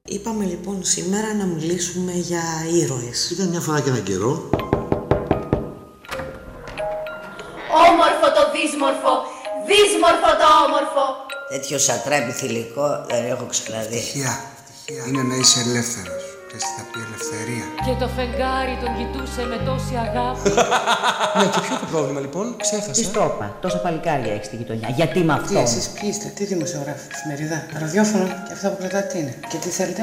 Είπαμε λοιπόν σήμερα να μιλήσουμε για ήρωες. Ήταν μια φορά και έναν καιρό. Όμορφο το δύσμορφο, δύσμορφο το όμορφο. Τέτοιο σατράπι θηλυκό δεν έχω ξαναδεί. Ευτυχία είναι να είσαι ελεύθερος. Και έτσι θα πει ελευθερία. Και το φεγγάρι τον κοιτούσε με τόση αγάπη. Ναι, και ποιο το πρόβλημα λοιπόν, ξέχασα. Τι στρόπα, τόσα παλικάρια έχει στη γειτονιά. Γιατί με αυτό. Τι εσείς ποιοι είστε, τι δημοσιογράφοι, εφημερίδα, ραδιόφωνο και αυτά που κρατάτε τι είναι. Και τι θέλετε.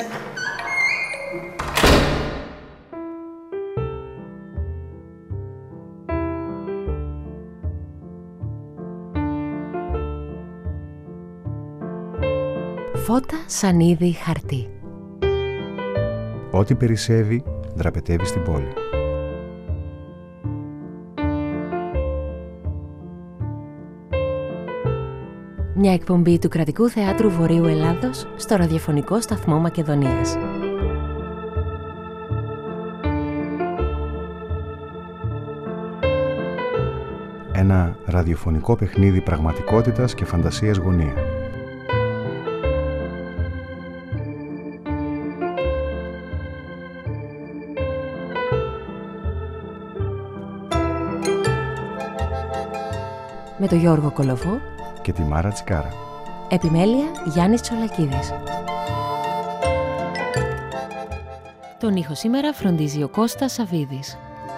Φώτα, σανίδι, χαρτί. Ό,τι περισσεύει, δραπετεύει στην πόλη. Μια εκπομπή του Κρατικού Θεάτρου Βορείου Ελλάδος στο ραδιοφωνικό σταθμό Μακεδονίας. Ένα ραδιοφωνικό παιχνίδι πραγματικότητας και φαντασίας γωνία. Με τον Γιώργο Κολοβό και τη Μάρα Τσικάρα. Επιμέλεια Γιάννης Τσολακίδης. Τον ήχο σήμερα φροντίζει ο Κώστας Σαβίδης.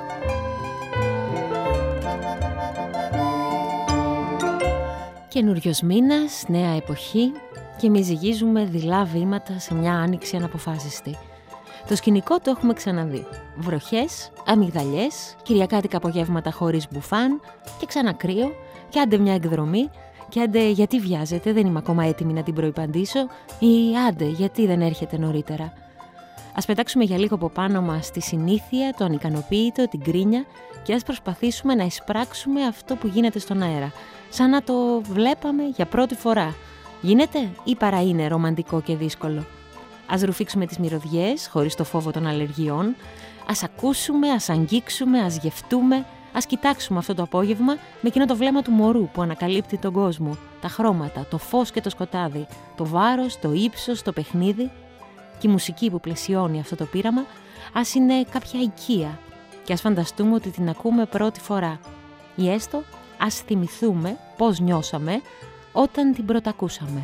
Καινούριος μήνας, νέα εποχή και εμείς ζυγίζουμε δειλά βήματα σε μια άνοιξη αναποφάσιστη. Το σκηνικό το έχουμε ξαναδεί. Βροχές, αμυγδαλιές, κυριακάτικα απογεύματα χωρίς μπουφάν και ξανά κρύο και άντε μια εκδρομή και άντε γιατί βιάζετε, δεν είμαι ακόμα έτοιμη να την προϋπαντήσω ή άντε γιατί δεν έρχεται νωρίτερα. Ας πετάξουμε για λίγο από πάνω μας τη συνήθεια, το ανικανοποίητο, την κρίνια και ας προσπαθήσουμε να εισπράξουμε αυτό που γίνεται στον αέρα, σαν να το βλέπαμε για πρώτη φορά. Γίνεται ή παρά είναι ρομαντικό και δύσκολο? Ας ρουφήξουμε τις μυρωδιές χωρίς το φόβο των αλλεργιών, ας ακούσουμε, ας αγγίξουμε, ας γευτούμε, ας κοιτάξουμε αυτό το απόγευμα με εκείνο το βλέμμα του μωρού που ανακαλύπτει τον κόσμο, τα χρώματα, το φως και το σκοτάδι, το βάρος, το ύψος, το παιχνίδι. Και η μουσική που πλαισιώνει αυτό το πείραμα ας είναι κάποια οικία και ας φανταστούμε ότι την ακούμε πρώτη φορά ή έστω ας θυμηθούμε πώς νιώσαμε όταν την πρωτακούσαμε.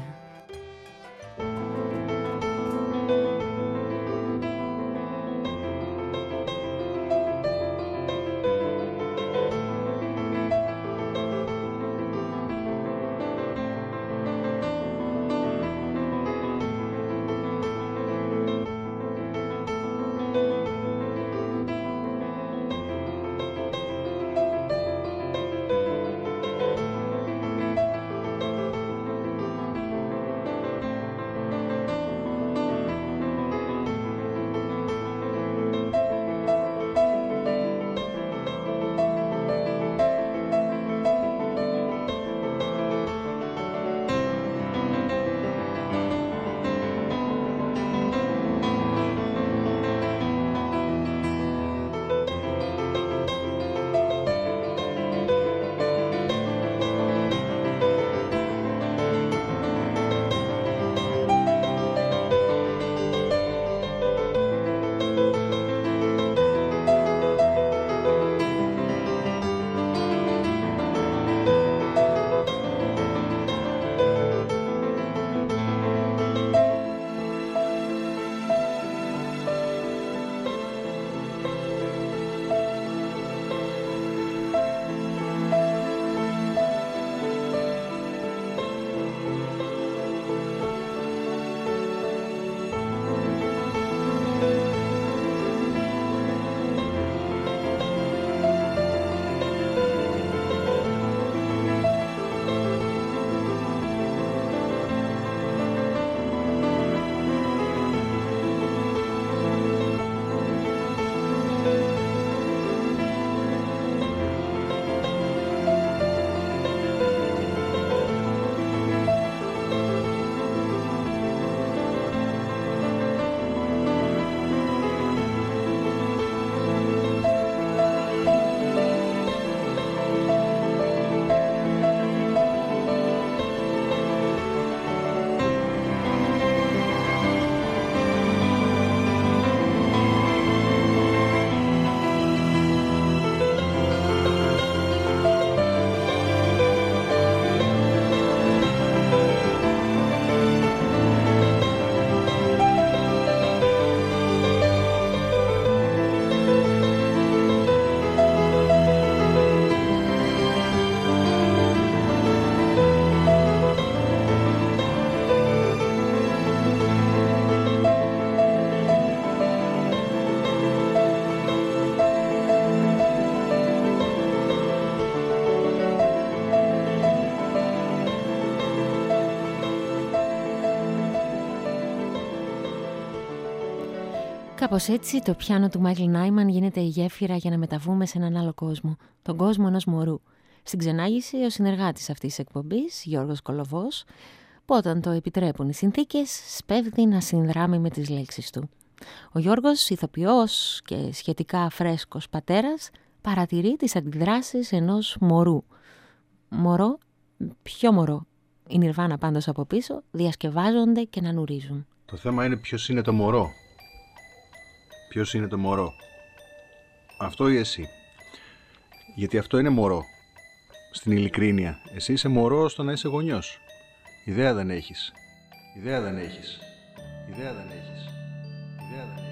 Κάπως έτσι το πιάνο του Μάικλ Νάιμαν γίνεται η γέφυρα για να μεταβούμε σε έναν άλλο κόσμο, τον κόσμο ενός μωρού. Στην ξενάγηση ο συνεργάτης αυτής της εκπομπής, Γιώργος Κολοβός, που όταν το επιτρέπουν οι συνθήκες, σπέβδει να συνδράμει με τις λέξεις του. Ο Γιώργος, ηθοποιός και σχετικά φρέσκος πατέρας, παρατηρεί τις αντιδράσεις ενός μωρού. Μωρό, ποιο μωρό? Η Νιρβάνα πάντως από πίσω διασκευάζονται και να νουρίζουν. Το θέμα είναι ποιος είναι το μωρό. Ποιος είναι το μωρό? Αυτό ή εσύ? Γιατί αυτό είναι μωρό. Στην ειλικρίνεια. Εσύ είσαι μωρό στο να είσαι γονιός. Ιδέα δεν έχεις. Ιδέα δεν έχεις. Ιδέα δεν έχεις. Ιδέα δεν έχεις.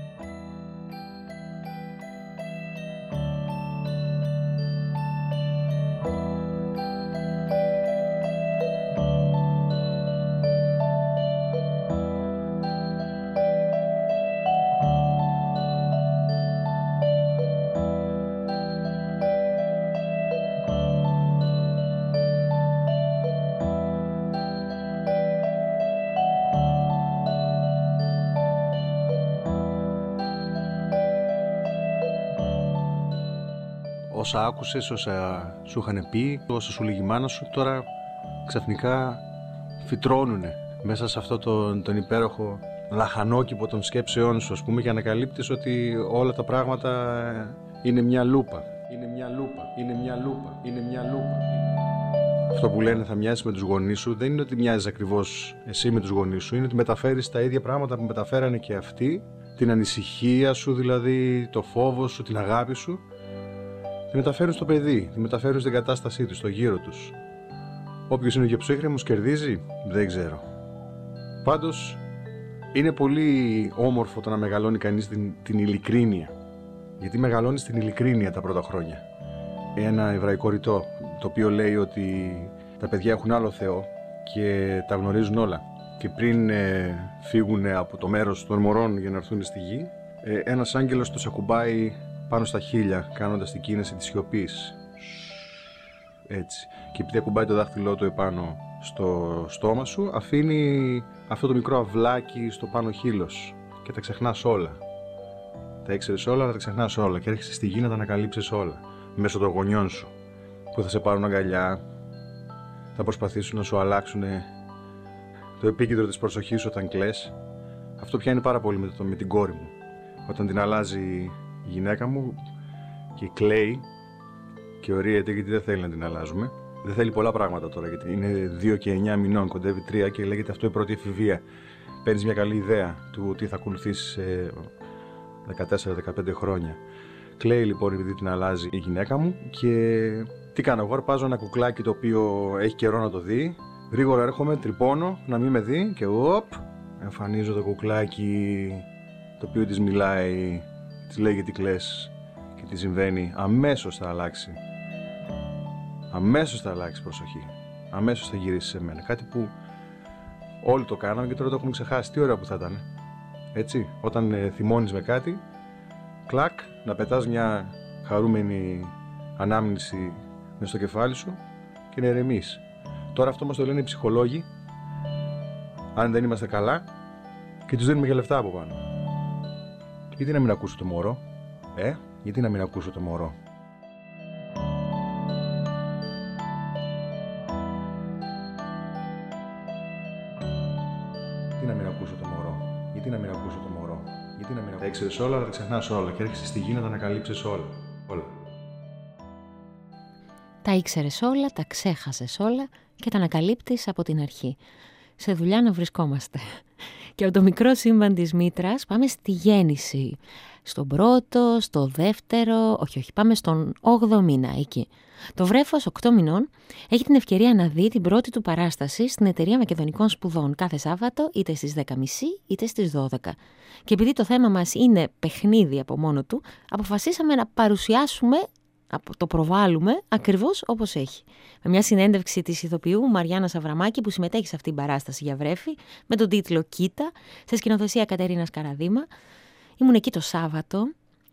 Όσα άκουσες, όσα σου είχαν πει, όσα σου λέγει η μάνα σου, τώρα ξαφνικά φυτρώνουνε μέσα σε αυτό τον υπέροχο λαχανόκηπο των σκέψεών σου, ας πούμε, και ανακαλύπτεις ότι όλα τα πράγματα είναι μια λούπα. Είναι μια λούπα, είναι μια λούπα, είναι μια λούπα. Αυτό που λένε θα μοιάσεις με τους γονείς σου, δεν είναι ότι μοιάζεις ακριβώς εσύ με τους γονείς σου, είναι ότι μεταφέρεις τα ίδια πράγματα που μεταφέρανε και αυτοί, την ανησυχία σου δηλαδή, το φόβο σου, την αγάπη σου. Τη μεταφέρουν στο παιδί, τη μεταφέρουν στην κατάστασή του, στο γύρο τους. Όποιος είναι και ψύχρεμος κερδίζει, δεν ξέρω. Πάντως, είναι πολύ όμορφο το να μεγαλώνει κανείς την ειλικρίνεια. Γιατί μεγαλώνει την ειλικρίνεια τα πρώτα χρόνια. Ένα εβραϊκό ρητό, το οποίο λέει ότι τα παιδιά έχουν άλλο Θεό και τα γνωρίζουν όλα. Και πριν φύγουν από το μέρος των μωρών για να έρθουν στη γη, ένας άγγελος τους ακουμπάει πάνω στα χείλια, κάνοντας την κίνηση της σιωπής. Έτσι. Και επειδή ακουμπάει το δάχτυλό του επάνω στο στόμα σου, αφήνει αυτό το μικρό αυλάκι στο πάνω χείλος και τα ξεχνάς όλα. Τα ήξερες όλα, αλλά τα ξεχνάς όλα και έρχεσαι στη γη να τα ανακαλύψεις όλα. Μέσω των γονιών σου, που θα σε πάρουν αγκαλιά, θα προσπαθήσουν να σου αλλάξουν το επίκεντρο της προσοχής όταν κλαις. Αυτό πιάνει πάρα πολύ με την κόρη μου. Όταν την αλλάζει η γυναίκα μου και κλαίει και ορίεται γιατί δεν θέλει να την αλλάζουμε. Δεν θέλει πολλά πράγματα τώρα γιατί είναι 2 και 9 μηνών, κοντεύει 3 και λέγεται αυτό η πρώτη εφηβεία. Παίρνεις μια καλή ιδέα του τι θα ακολουθήσει σε 14-15 χρόνια. Κλαίει λοιπόν επειδή την αλλάζει η γυναίκα μου και τι κάνω εγώ? Αρπάζω ένα κουκλάκι το οποίο έχει καιρό να το δει. Γρήγορα έρχομαι, τρυπώνω να μην με δει και εμφανίζω το κουκλάκι το οποίο της μιλάει. Της λέει γιατί κλαις και τι συμβαίνει, αμέσως θα αλλάξει. Αμέσως θα αλλάξει προσοχή. Αμέσως θα γυρίσει σε μένα. Κάτι που όλοι το κάναμε και τώρα το έχουμε ξεχάσει. Τι ωραία που θα ήταν. Έτσι, όταν θυμώνεις με κάτι, κλακ, να πετάς μια χαρούμενη ανάμνηση μες στο κεφάλι σου και να ηρεμείς. Τώρα αυτό μας το λένε οι ψυχολόγοι, αν δεν είμαστε καλά, και τους δίνουμε και λεφτά από πάνω. Γιατί να μην ακούσω το μωρό, γιατί να μην ακούσω το μωρό. Γιατί να μην ακούσω το μωρό, γιατί να μην ακούσω το μωρό, γιατί να μην ακούσω. Τα ήξερες όλα, αλλά τα ξεχνάς όλα και έρχεσαι στη γη να τα ανακαλύψεις όλα. Τα ήξερες όλα, τα ξέχασες όλα και τα ανακαλύπτεις από την αρχή. Σε δουλειά να βρισκόμαστε. Και από το μικρό σύμπαν της μήτρας πάμε στη γέννηση. Στον πρώτο, στο δεύτερο, όχι, πάμε στον 8ο μήνα εκεί. Το βρέφος 8 μηνών έχει την ευκαιρία να δει την πρώτη του παράσταση στην Εταιρεία Μακεδονικών Σπουδών κάθε Σάββατο, είτε στις 10.30 είτε στις 12. Και επειδή το θέμα μας είναι παιχνίδι από μόνο του, αποφασίσαμε να παρουσιάσουμε, το προβάλλουμε ακριβώς όπως έχει. Με μια συνέντευξη της ηθοποιού Μαριάννας Αβραμάκη που συμμετέχει σε αυτήν την παράσταση για βρέφη με τον τίτλο «Κοίτα», σε σκηνοθεσία Κατερίνας Καραδίμα. Ήμουν εκεί το Σάββατο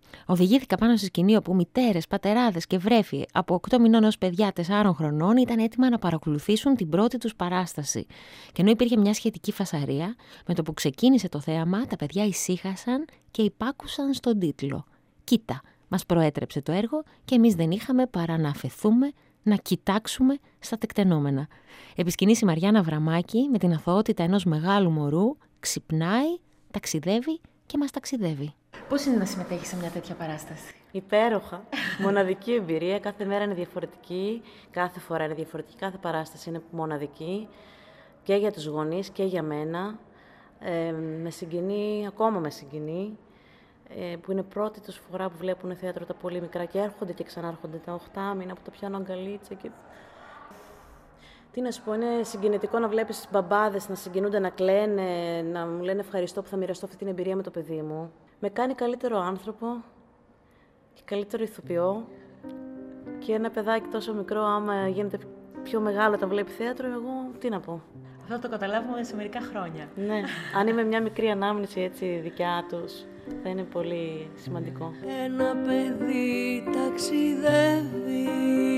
Οδηγήθηκα πάνω στη σκηνή όπου μητέρες, πατεράδες και βρέφη από 8 μηνών ως παιδιά 4 χρονών ήταν έτοιμα να παρακολουθήσουν την πρώτη τους παράσταση. Και ενώ υπήρχε μια σχετική φασαρία, με το που ξεκίνησε το θέαμα, τα παιδιά ησύχασαν και υπάκουσαν στον τίτλο. Κοίτα, μας προέτρεψε το έργο και εμείς δεν είχαμε παρά να αφεθούμε, να κοιτάξουμε στα τεκτενόμενα. Επισκηνήσει η Μαριάννα Βραμάκη με την αθωότητα ενός μεγάλου μωρού, ξυπνάει, ταξιδεύει και μας ταξιδεύει. Πώς είναι να συμμετέχεις σε μια τέτοια παράσταση? Υπέροχα. Μοναδική εμπειρία. Κάθε μέρα είναι διαφορετική. Κάθε φορά είναι διαφορετική. Κάθε παράσταση είναι μοναδική. Και για τους γονείς και για μένα. Με συγκινεί, ακόμα με συγκινεί. Που είναι πρώτη τους φορά που βλέπουν θέατρο τα πολύ μικρά και έρχονται και ξανάρχονται τα 8 μήνα που το πιάνω αγκαλίτσα και... Τι να σου πω, είναι συγκινητικό να βλέπεις μπαμπάδες να συγκινούνται, να κλαίνε, να μου λένε ευχαριστώ που θα μοιραστώ αυτή την εμπειρία με το παιδί μου. Με κάνει καλύτερο άνθρωπο και καλύτερο ηθοποιό και ένα παιδάκι τόσο μικρό, άμα γίνεται πιο μεγάλο όταν βλέπει θέατρο, εγώ τι να πω. Αυτό θα το καταλάβουμε σε μερικά χρόνια. Ναι, αν είμαι μια μικρή ανάμνηση έτσι δικιά τους, θα είναι πολύ σημαντικό. Ένα παιδί ταξιδεύει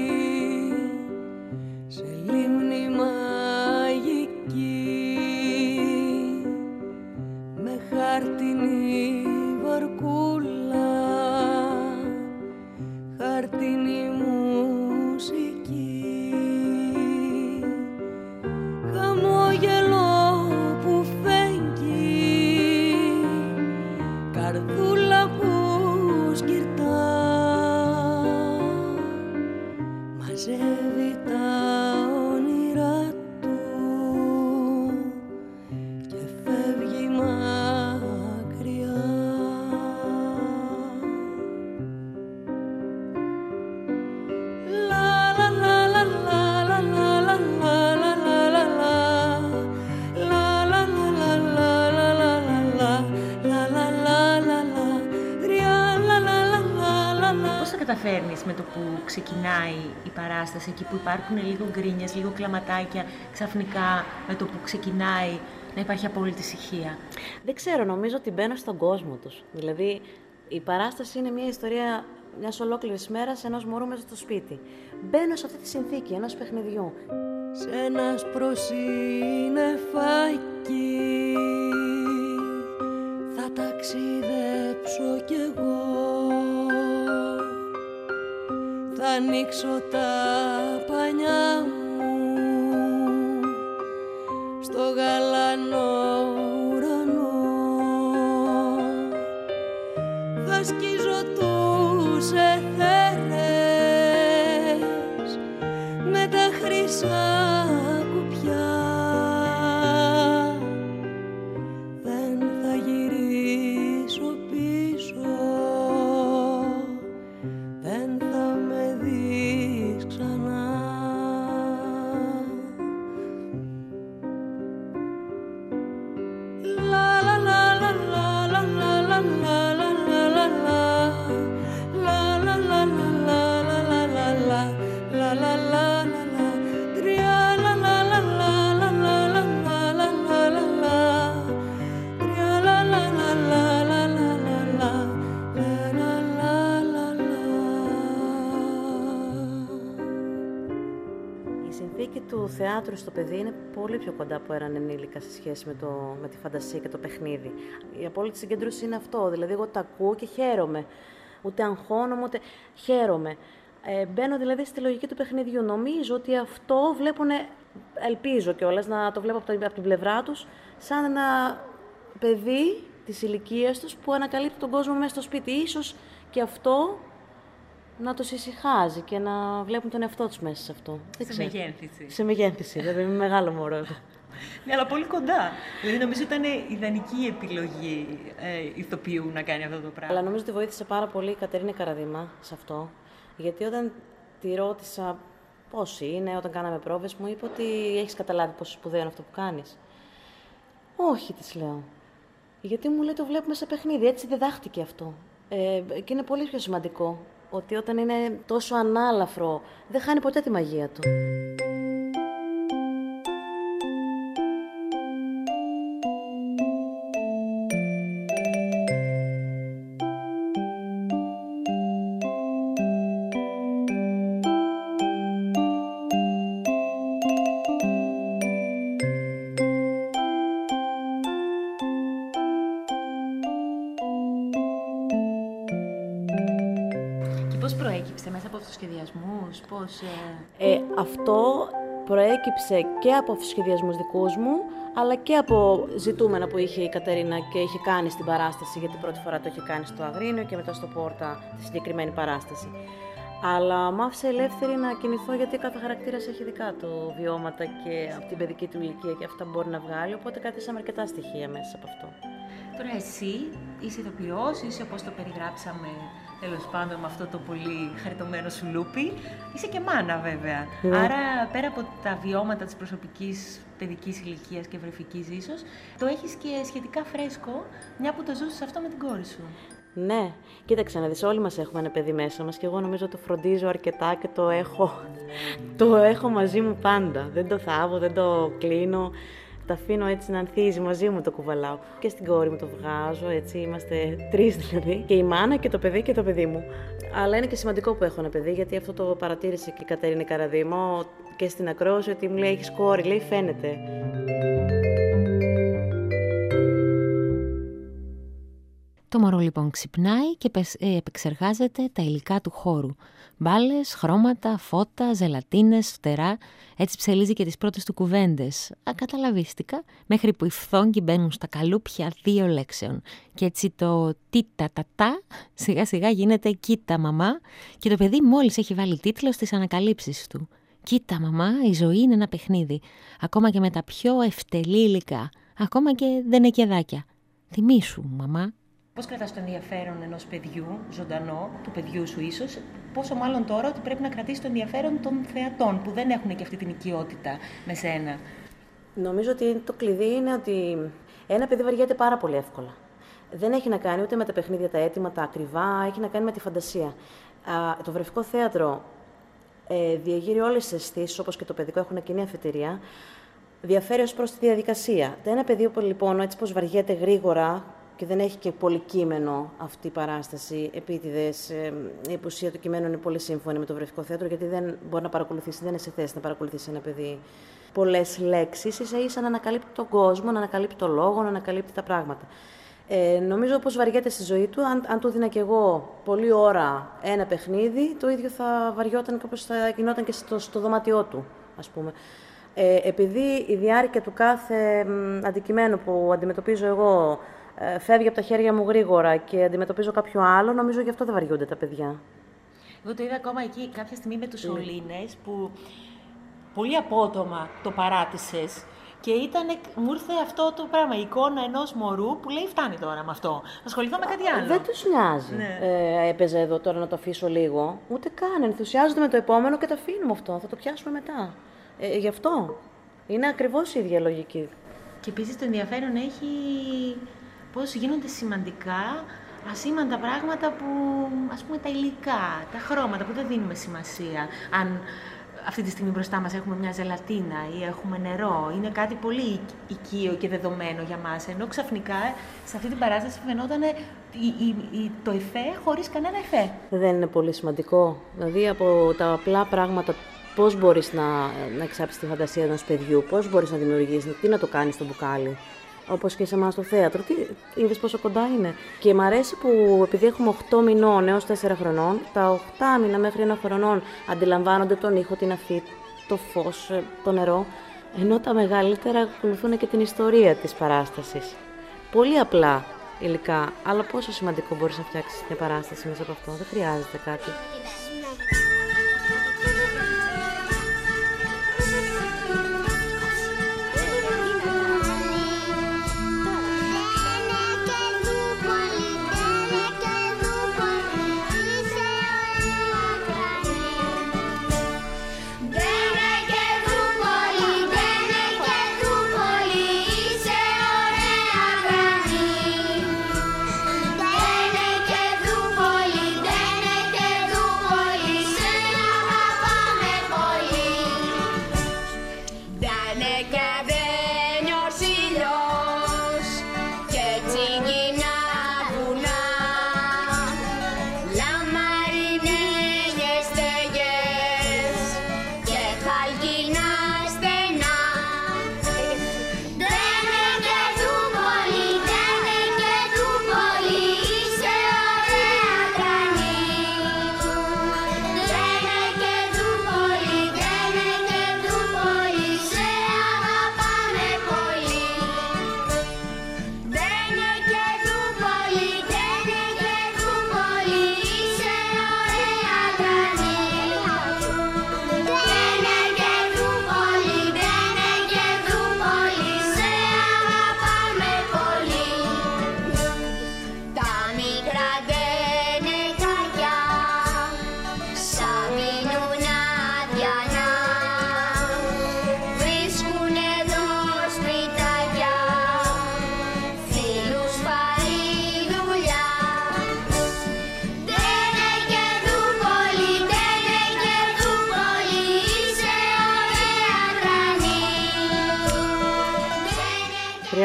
σε λίμνη μαγική με χάρτινη βαρκούλα, χάρτινη μουσική, χαμόγελο που φέγγει, καρδούλα που σκυρτά, μαζεύει τα όνειρά του και φεύγει μακριά. Λα λα λα λα λα λα λα λα λα λα λα. Πώς θα καταφέρνεις με το που ξεκινάει η παράσταση, εκεί που υπάρχουν λίγο γκρίνιες, λίγο κλαματάκια, ξαφνικά με το που ξεκινάει να υπάρχει απόλυτη ησυχία? Δεν ξέρω, νομίζω ότι μπαίνω στον κόσμο τους. Δηλαδή, η παράσταση είναι μια ιστορία μιας ολόκληρης μέρας ενός μωρού μέσα στο σπίτι. Μπαίνω σε αυτή τη συνθήκη ενός παιχνιδιού. Σ' ένα σπροσύννεφάκι θα ταξιδέψω κι εγώ, θα ανοίξω τα πανιά μου στο γαλανό ουρανό, θα σκίζω τους αιθέρες με τα χρυσά κουπιά, δεν θα γυρίσω πίσω, δεν θα με δεις ξανά. Λα λα λα λα λα λα λα λα λα λα λα λα Η συνθήκη του θεάτρου στο παιδί είναι πολύ πιο κοντά από έναν ενήλικα σε σχέση με τη φαντασία και το παιχνίδι. Η απόλυτη συγκέντρωση είναι αυτό. Δηλαδή, εγώ τα ακούω και χαίρομαι. Ούτε αγχώνομαι, ούτε χαίρομαι. Μπαίνω δηλαδή στη λογική του παιχνιδιού. Νομίζω ότι αυτό βλέπουν, ελπίζω κιόλας να το βλέπω από την πλευρά τους, σαν ένα παιδί της ηλικίας τους που ανακαλύπτει τον κόσμο μέσα στο σπίτι. Ίσως και αυτό να τους ησυχάζει και να βλέπουν τον εαυτό τους μέσα σε αυτό. Σε μεγένθηση. Σε μεγένθηση, βέβαια, είμαι μεγάλο μωρό εγώ. Ναι, αλλά πολύ κοντά. Δηλαδή, νομίζω ήταν ιδανική επιλογή ηθοποιού να κάνει αυτό το πράγμα. Αλλά νομίζω ότι βοήθησε πάρα πολύ η Κατερίνα Καραδίμα σε αυτό. Γιατί όταν τη ρώτησα πώς είναι, όταν κάναμε πρόβες, μου είπε ότι έχεις καταλάβει πόσο σπουδαίο είναι αυτό που κάνεις. Όχι, της λέω. Γιατί μου λέει το βλέπουμε σε παιχνίδι, έτσι διδάχτηκε αυτό. Και είναι πολύ πιο σημαντικό ότι όταν είναι τόσο ανάλαφρο, δεν χάνει ποτέ τη μαγεία του. Πώς προέκυψε, μέσα από αυτούς τους σχεδιασμούς, πώς... Αυτό προέκυψε και από αυτούς τους σχεδιασμούς δικούς μου, αλλά και από ζητούμενα που είχε η Κατερίνα και είχε κάνει στην παράσταση, γιατί πρώτη φορά το είχε κάνει στο Αγρίνιο και μετά στο Πόρτα τη συγκεκριμένη παράσταση. Αλλά μ' άφησε ελεύθερη να κινηθώ, γιατί κάθε χαρακτήρας έχει δικά του βιώματα και από την παιδική του ηλικία και αυτά μπορεί να βγάλει, οπότε κρατήσαμε αρκετά στοιχεία μέσα από αυτό. Τώρα εσύ είσαι ηθοποιός, είσαι όπως το περιγράψαμε τέλος πάντων με αυτό το πολύ χαριτωμένο σου λούπι. Είσαι και μάνα βέβαια. Ναι. Άρα πέρα από τα βιώματα της προσωπικής παιδικής ηλικίας και βρεφικής ίσως, το έχεις και σχετικά φρέσκο, μια που το ζούσες αυτό με την κόρη σου. Ναι, κοίταξε να δεις, όλοι μας έχουμε ένα παιδί μέσα μας και εγώ νομίζω το φροντίζω αρκετά και το έχω μαζί μου πάντα. Δεν το θάβω, δεν το κλείνω. Τα αφήνω έτσι να ανθίζει, μαζί μου το κουβαλάω. Και στην κόρη μου το βγάζω, έτσι είμαστε τρεις δηλαδή. Και η μάνα και το παιδί μου. Αλλά είναι και σημαντικό που έχω ένα παιδί, γιατί αυτό το παρατήρησε και η Κατερίνα Καραδήμο και στην ακρόαση, ότι μου λέει έχεις κόρη, λέει φαίνεται. Το μωρό λοιπόν ξυπνάει και επεξεργάζεται τα υλικά του χώρου. Μπάλες, χρώματα, φώτα, ζελατίνες, φτερά. Έτσι ψελίζει και τις πρώτες του κουβέντες, ακαταλαβίστικα, μέχρι που οι φθόγγοι μπαίνουν στα καλούπια 2 λέξεων. Και έτσι το τι-τα-τα-τα σιγά σιγά γίνεται κοίτα μαμά, και το παιδί μόλις έχει βάλει τίτλο στις ανακαλύψεις του. Κοίτα μαμά, η ζωή είναι ένα παιχνίδι, ακόμα και με τα πιο ευτελή υλικά, ακόμα και δενεκεδάκια. Θυμήσου μαμά. Πώς κρατάς το ενδιαφέρον ενός παιδιού, ζωντανό, του παιδιού σου ίσως, πόσο μάλλον τώρα ότι πρέπει να κρατήσεις το ενδιαφέρον των θεατών που δεν έχουν και αυτή την οικειότητα με σένα. Νομίζω ότι το κλειδί είναι ότι ένα παιδί βαριέται πάρα πολύ εύκολα. Δεν έχει να κάνει ούτε με τα παιχνίδια τα έτοιμα, τα ακριβά, έχει να κάνει με τη φαντασία. Το βρεφικό θέατρο διαγείρει όλες τις αισθήσεις, όπως και το παιδικό, έχουν κοινή αφετηρία, διαφέρει ως προς τη διαδικασία. Ένα παιδί λοιπόν, έτσι πως βαριέται γρήγορα, και δεν έχει και πολύ κείμενο αυτή η παράσταση, επίτηδες, η ουσία του κειμένου είναι πολύ σύμφωνη με το βρεφικό θέατρο, γιατί δεν μπορεί να παρακολουθήσει, δεν είναι σε θέση να παρακολουθήσει ένα παιδί πολλές λέξεις, ίσα-ίσα να ανακαλύπτει τον κόσμο, να ανακαλύπτει το λόγο, να ανακαλύπτει τα πράγματα. Νομίζω πως βαριέται στη ζωή του, αν του δίνα κι εγώ πολλή ώρα ένα παιχνίδι, το ίδιο θα βαριόταν και όπως θα γινόταν και στο δωμάτιό του, ας πούμε. Επειδή η διάρκεια του κάθε αντικειμένου που αντιμετωπίζω εγώ φεύγει από τα χέρια μου γρήγορα και αντιμετωπίζω κάποιο άλλο, νομίζω γι' αυτό δεν βαριούνται τα παιδιά. Εγώ το είδα ακόμα εκεί κάποια στιγμή με τους Σωλήνες, που πολύ απότομα το παράτησες και μου ήρθε αυτό το πράγμα, η εικόνα ενός μωρού που λέει φτάνει τώρα με αυτό, ασχοληθώ με κάτι άλλο. Δεν τους νοιάζει. Ναι. Έπαιζε εδώ τώρα να το αφήσω λίγο, ούτε καν, ενθουσιάζονται με το επόμενο και το αφήνουμε αυτό, θα το πιάσουμε μετά. Γι' αυτό είναι ακριβώς η ίδια λογική. Και επίσης το ενδιαφέρον έχει πώς γίνονται σημαντικά, ασήμαντα πράγματα που, ας πούμε, τα υλικά, τα χρώματα που δεν δίνουμε σημασία. Αν αυτή τη στιγμή μπροστά μας έχουμε μια ζελατίνα ή έχουμε νερό, είναι κάτι πολύ οικείο και δεδομένο για μας. Ενώ ξαφνικά σε αυτή την παράσταση φαινόταν το εφέ χωρίς κανένα εφέ. Δεν είναι πολύ σημαντικό. Δηλαδή από τα απλά πράγματα, πώς μπορείς να εξάψεις τη φαντασία ενός παιδιού, πώς μπορείς να δημιουργήσεις, τι να το κάνεις στο μπουκάλι. Όπως και σε εμάς στο θέατρο. Είδες πόσο κοντά είναι. Και μ' αρέσει που επειδή έχουμε 8 μηνών έως 4 χρονών, τα 8 μήνα μέχρι 1 χρονών αντιλαμβάνονται τον ήχο, την αφή, το φως, το νερό, ενώ τα μεγαλύτερα ακολουθούν και την ιστορία της παράστασης. Πολύ απλά υλικά, αλλά πόσο σημαντικό μπορείς να φτιάξεις μια παράσταση μέσα από αυτό. Δεν χρειάζεται κάτι. Ντένε και δούπολη,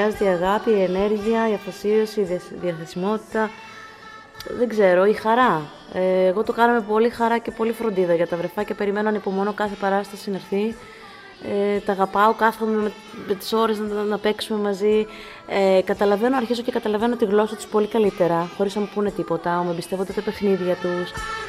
χρειάζεται η αγάπη, η ενέργεια, η αφοσίωση, η διαθεσιμότητα. Δεν ξέρω, η χαρά. Εγώ το κάνω με πολύ χαρά και πολύ φροντίδα για τα βρεφάκια. Περιμένω ανυπομονώ κάθε παράσταση να έρθει. Τα αγαπάω, κάθομαι με τις ώρες να παίξουμε μαζί. Αρχίζω και καταλαβαίνω τη γλώσσα τους πολύ καλύτερα, χωρίς να μου πούνε τίποτα. Με εμπιστεύονται τα παιχνίδια τους.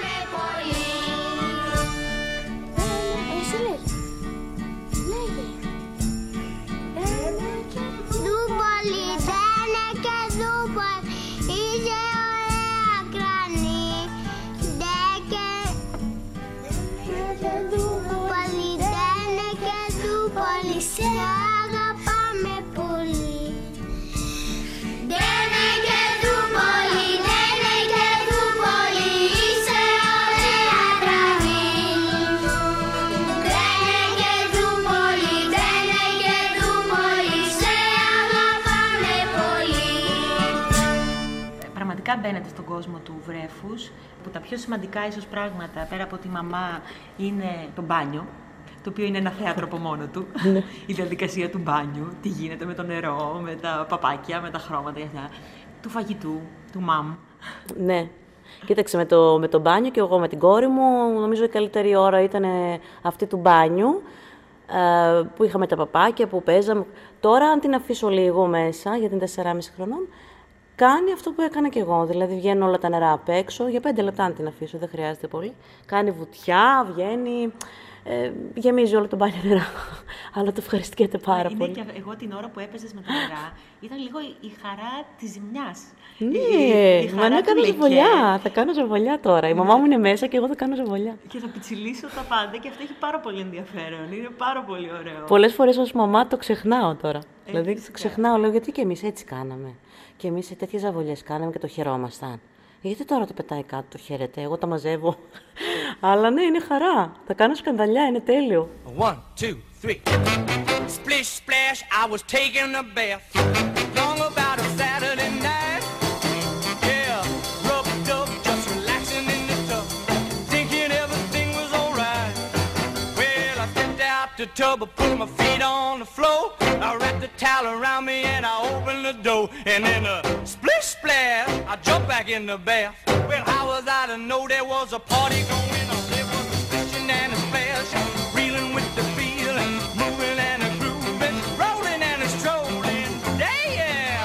Μπαίνετε στον κόσμο του βρέφους, που τα πιο σημαντικά ίσως πράγματα πέρα από τη μαμά είναι το μπάνιο, το οποίο είναι ένα θέατρο από μόνο του. Η διαδικασία του μπάνιου, τι γίνεται με το νερό, με τα παπάκια, με τα χρώματα, του φαγητού, του μαμ. Ναι. Κοίταξε, με το μπάνιο και εγώ με την κόρη μου, νομίζω η καλύτερη ώρα ήταν αυτή του μπάνιου, που είχαμε τα παπάκια, που παίζαμε. Τώρα, αν την αφήσω λίγο μέσα, γιατί είναι 4,5 χρονών, κάνει αυτό που έκανα κι εγώ. Δηλαδή, βγαίνουν όλα τα νερά απ' έξω, για 5 λεπτά αν την αφήσω, δεν χρειάζεται πολύ. Κάνει βουτιά, βγαίνει, γεμίζει όλο το μπάνιο νερά. Αλλά το ευχαριστιέται πάρα πολύ. Και εγώ την ώρα που έπαιζες με τα νερά, ήταν λίγο η χαρά της ζημιάς. Ναι, μα να κάνω ζεβολιά. Θα κάνω ζεβολιά τώρα. Η μαμά μου είναι μέσα και εγώ θα κάνω ζεβολιά. Και θα πιτσιλήσω τα πάντα και αυτό έχει πάρα πολύ ενδιαφέρον. Είναι πάρα πολύ ωραίο. Πολλές φορές ως μαμά το ξεχνάω τώρα. Δηλαδή, το ξεχνάω, λέω, γιατί και εμείς έτσι κάναμε. Και εμείς τέτοιες ζαβολιές κάναμε και το χαιρόμασταν. Γιατί τώρα το πετάει κάτω, το χαίρεται, εγώ τα μαζεύω. Αλλά ναι, είναι χαρά. Θα κάνω σκανδαλιά, είναι τέλειο. 1, 2, 3. Splish splash, I was taking a bath. Long about a Saturday night. Yeah, rubbed up, just relaxing in the tub. Thinking everything was alright. Well, I stepped out the tub, I put my feet on the floor. I wrapped the towel around me and I opened the door. And then a splish splash, I jumped back in the bath. Well, how was I to know there was a party going on? There was a splishing and a splash, reeling with the feeling, moving and a grooving, rolling and a strolling. Yeah!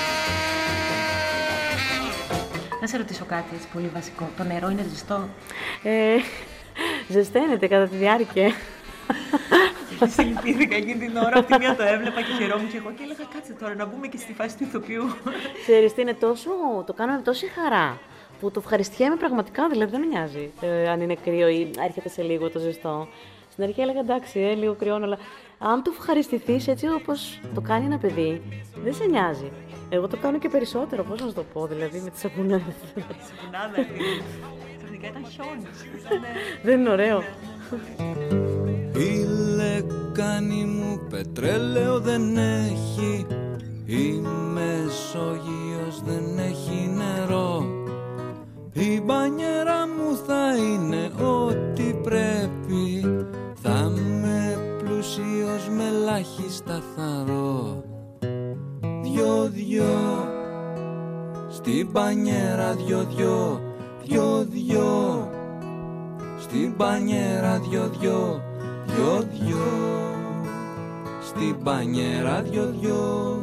Να σε ρωτήσω κάτι έτσι πολύ βασικό. Το νερό είναι ζεστό? Ζεσταίνεται κατά τη διάρκεια. Συλληπήθηκα εκείνη την ώρα, από τη μία το έβλεπα και χαιρόμουν και εγώ και έλεγα κάτσε τώρα να μπούμε και στη φάση του ηθοποιού. Ξέρεις τι, είναι τόσο, το κάνω με τόση χαρά που το ευχαριστιέμαι πραγματικά, δηλαδή δεν με νοιάζει αν είναι κρύο ή έρχεται σε λίγο το ζεστό. Στην αρχή έλεγα εντάξει, λίγο κρυώνω, αλλά αν το ευχαριστηθείς έτσι όπως το κάνει ένα παιδί, δεν σε νοιάζει. Εγώ το κάνω και περισσότερο, πώς να σου το πω, δηλαδή με τη σαπουνάδα. Σαπουνάδα, ξαφνικά ήταν χιόνι. Δεν είναι ωραίο. Η λεκάνη μου πετρέλαιο δεν έχει, η Μεσόγειος δεν έχει νερό. Η μπανιέρα μου θα είναι ό,τι πρέπει, θα είμαι πλούσιος με λάχη σταθαρό. Δυο-δυο, στην μπανιέρα δυο-δυο, δυο-δυο, στην μπανιέρα δυο-δυο, δυο-δυο, στην μπανιέρα δυο-δυο.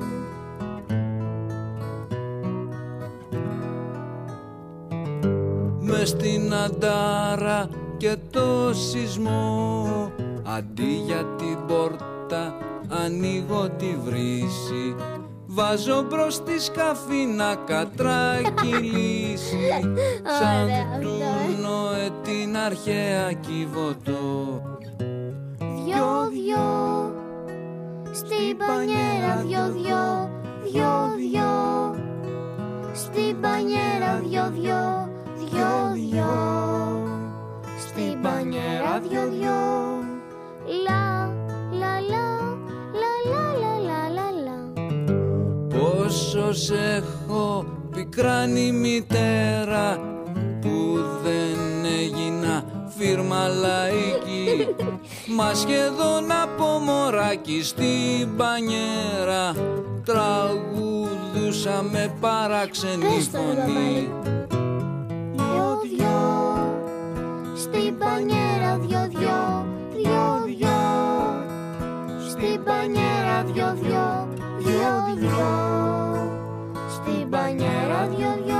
Μες στην αντάρα και το σεισμό, αντί για την πόρτα ανοίγω τη βρύση, βάζω μπρος τη σκάφη να κατρακυλήσει, σαν του Νοέ την αρχαία Κιβωτό. Δυο-δυο, στην πανιέρα δυο-δυο, δυο-δυο, στην πανιέρα δυο-δυο, δυο-δυο, στην πανιέρα δυο-δυο. Λα, λα, λα, λα, λα, λα, λα, λα. Πόσο σ' έχω πικράνει μητέρα, που δεν έγινα φίρμα λαϊκή. Μα σχεδόν από μωράκι στην μπανιέρα τραγουδούσα με παράξενη φωνή. Δυο-δυο, στην μπανιέρα δυο-δυο, δυο-δυο, στην μπανιέρα δυο-δυο, δυο-δυο, στην μπανιέρα δυο-δυο.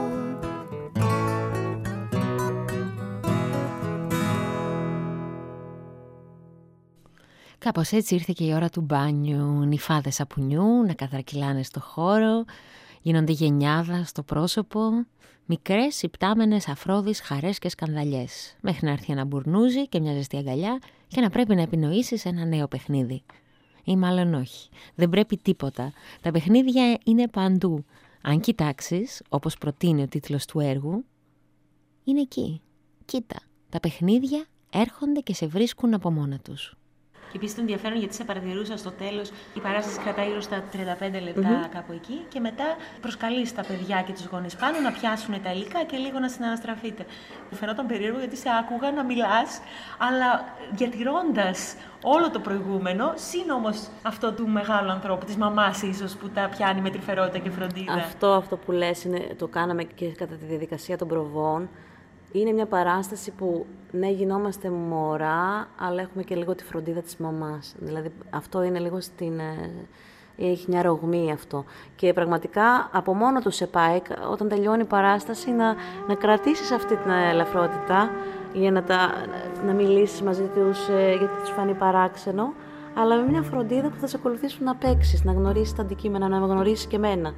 Κάπως έτσι ήρθε και η ώρα του μπάνιου. Νυφάδες σαπουνιού να κατρακυλάνε στο χώρο, γίνονται γενιάδα στο πρόσωπο, μικρές υπτάμενες αφρόδεις χαρές και σκανδαλιές, μέχρι να έρθει ένα μπουρνούζι και μια ζεστή αγκαλιά και να πρέπει να επινοήσεις ένα νέο παιχνίδι. Ή μάλλον όχι, δεν πρέπει τίποτα. Τα παιχνίδια είναι παντού. Αν κοιτάξεις, όπως προτείνει ο τίτλος του έργου, είναι εκεί. Κοίτα, τα παιχνίδια έρχονται και σε βρίσκουν από μόνα τους. Και επίσης το ενδιαφέρον, γιατί σε παρατηρούσα στο τέλος, η παράσταση κρατάει γύρω στα 35 λεπτά κάπου εκεί και μετά προσκαλείς τα παιδιά και τους γονείς πάνω να πιάσουν τα υλικά και λίγο να συναναστραφείτε. Μου φαινόταν περίεργο γιατί σε άκουγα να μιλάς, αλλά διατηρώντας όλο το προηγούμενο, συν όμως αυτό του μεγάλου ανθρώπου, της μαμάς ίσως, που τα πιάνει με τρυφερότητα και φροντίδα. Αυτό που λες το κάναμε και κατά τη διαδικασία των προβών. Είναι μια παράσταση που, ναι, γινόμαστε μωρά, αλλά έχουμε και λίγο τη φροντίδα της μαμάς. Δηλαδή, αυτό είναι λίγο έχει μια ρογμή αυτό. Και πραγματικά, από μόνο του σε πάει, όταν τελειώνει η παράσταση, να κρατήσεις αυτή την ελαφρότητα για να μιλήσεις μαζί τους, γιατί τους φανεί παράξενο, αλλά με μια φροντίδα που θα σε ακολουθήσουν να παίξεις, να γνωρίσεις τα αντικείμενα, να γνωρίσεις και εμένα.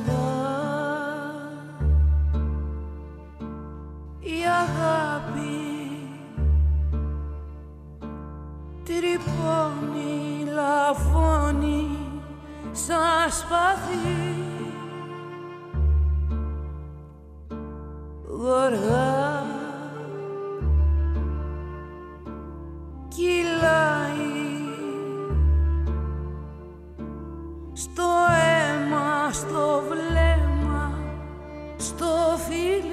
Η αγάπη τρυπώνει, λαβώνει σαν σπαθί, γοργά κυλάει στο αίμα, στο βλέμμα, στο φιλί.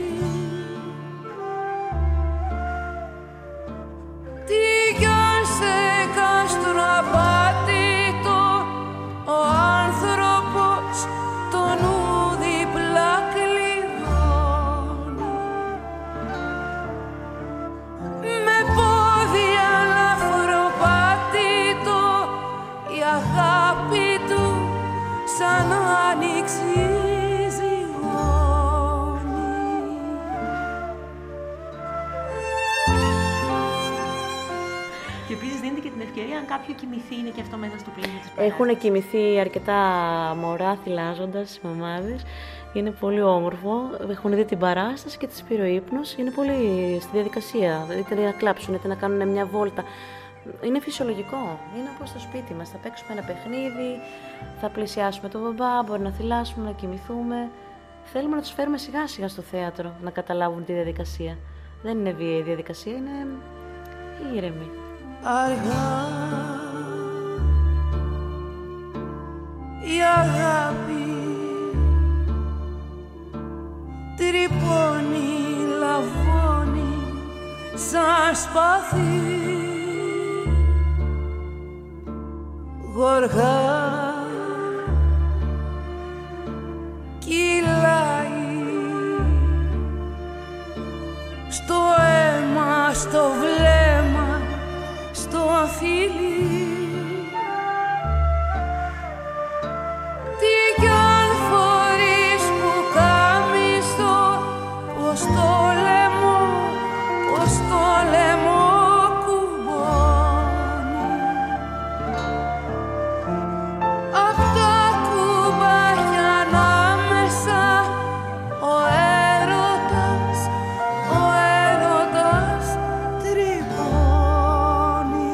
Τι κι αν σε κάστρο απάτητο ο άνθρωπος το νου διπλά κλειδώνει, με πόδια λαφροπάτητο η αγάπη του σαν άνοιξη ευκαιρία, αν κάποιο κοιμηθεί, είναι και αυτό μέσα στο πλαίσιο της παράστασης. Έχουν κοιμηθεί αρκετά μωρά θυλάζοντας οι μαμάδες. Είναι πολύ όμορφο. Έχουν δει την παράσταση και τις πήρε ο ύπνος. Είναι πολύ στη διαδικασία. Είτε να κλάψουν, είτε να κάνουν μια βόλτα. Είναι φυσιολογικό. Είναι όπως στο σπίτι μας. Θα παίξουμε ένα παιχνίδι, θα πλησιάσουμε τον μπαμπά, μπορεί να θυλάσουμε, να κοιμηθούμε. Θέλουμε να τους φέρουμε σιγά σιγά στο θέατρο, να καταλάβουν τη διαδικασία. Δεν είναι βίαιη η διαδικασία, είναι ήρεμη. Αργά η αγάπη τρυπώνει, λαβώνει σαν σπαθί, γοργά κυλάει στο αίμα, στο βλέμμα, στο αφίλι. Τι κι αν φορείς που κάμισο, πως το λαιμό, πως το λαιμό κουμπώνει. Απ' τα κουμπάκια ανάμεσα ο έρωτας τρυπώνει.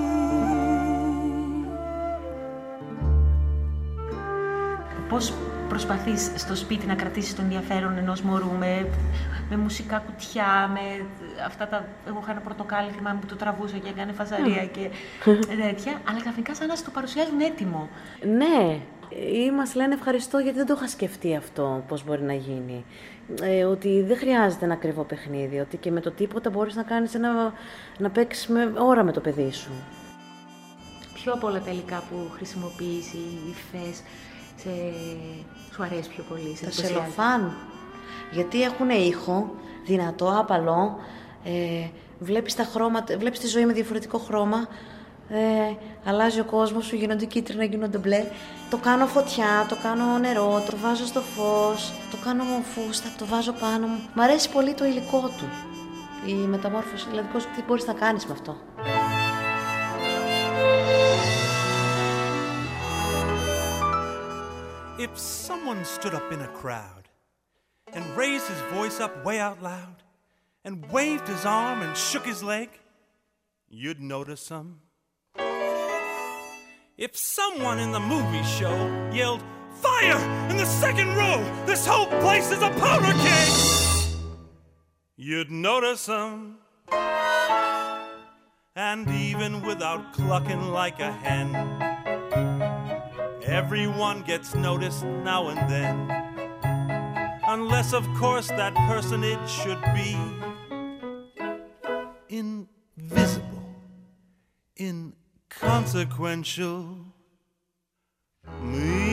Πώς προσπαθείς στο σπίτι να κρατήσεις τον ενδιαφέρον ενός μωρού με μουσικά κουτιά, με αυτά τα... Εγώ είχα ένα πορτοκάλι, θυμάμαι, που το τραβούσα και έκανε φασαρία και τέτοια, αλλά ξαφνικά σαν να σου το παρουσιάζουν έτοιμο. Ναι, Ή μας λένε ευχαριστώ γιατί δεν το είχα σκεφτεί αυτό, πώς μπορεί να γίνει. Ότι δεν χρειάζεται ένα ακριβό παιχνίδι, ότι και με το τίποτα μπορείς να κάνεις να παίξεις ώρα με το παιδί σου. Ποιο από όλα τα υλικά που χρησιμοποιείς, οι υφές, σου αρέσει πιο πολύ? Τα σελοφάν, γιατί έχουν ήχο, δυνατό, άπαλο, βλέπεις τα χρώματα, βλέπεις τη ζωή με διαφορετικό χρώμα, αλλάζει ο κόσμος σου, γίνονται κίτρινα, γίνονται μπλε. Το κάνω φωτιά, το κάνω νερό, το βάζω στο φως, το κάνω φούστα, το βάζω πάνω μου. Μ' αρέσει πολύ το υλικό του, η μεταμόρφωση, δηλαδή τι μπορείς να κάνεις με αυτό. If someone stood up in a crowd and raised his voice up way out loud and waved his arm and shook his leg, you'd notice some. If someone in the movie show yelled, "Fire! In the second row! This whole place is a powder keg!" You'd notice them. And even without clucking like a hen, everyone gets noticed now and then. Unless, of course, that personage should be invisible, inconsequential. Me.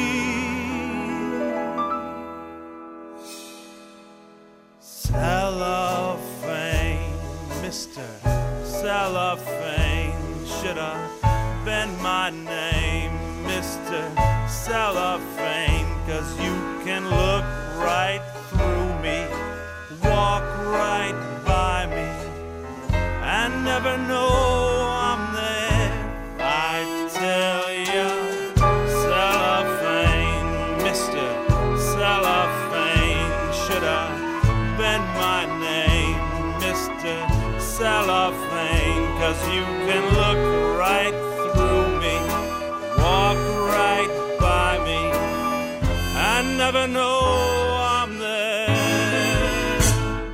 Cellophane, Mr. Cellophane, should have been my name, Mr. Cellophane, 'cause you can look right through me, walk right by me, and never know I'm there. I tell ya, Cellophane, Mr. Cellophane, should have been my name, Mr. Cellophane, 'cause you can look right through me, walk right by me, and never know I'm there.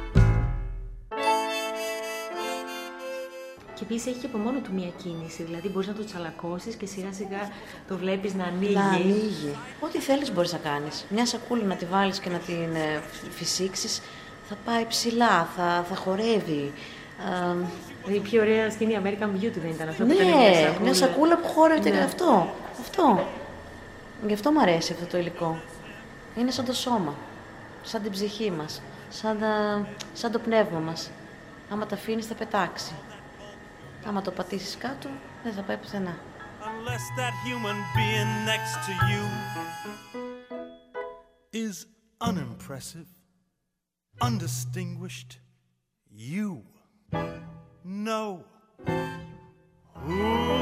Και επίσης έχει και από μόνο του μία κίνηση, δηλαδή μπορείς να το τσαλακώσεις και σιγά σιγά το βλέπεις να ανοίγει. Να ανοίγει. Ό,τι θέλεις μπορείς να κάνεις. Μια σακούλα να τη βάλεις και να την φυσήξεις, θα πάει ψηλά, θα χορεύει. Η πιο ωραία σκηνή American Beauty δεν ήταν αυτό? Ναι, που ήταν μια σακούλα που χόρευε. Ναι. Αυτό. Γι' αυτό μου αρέσει αυτό το υλικό. Είναι σαν το σώμα, σαν την ψυχή μας, σαν το πνεύμα μας. Άμα τα αφήνεις θα πετάξει. Άμα το πατήσεις κάτω δεν θα πάει πουθενά. Unless that human being next to you is unimpressive, undistinguished, you know who.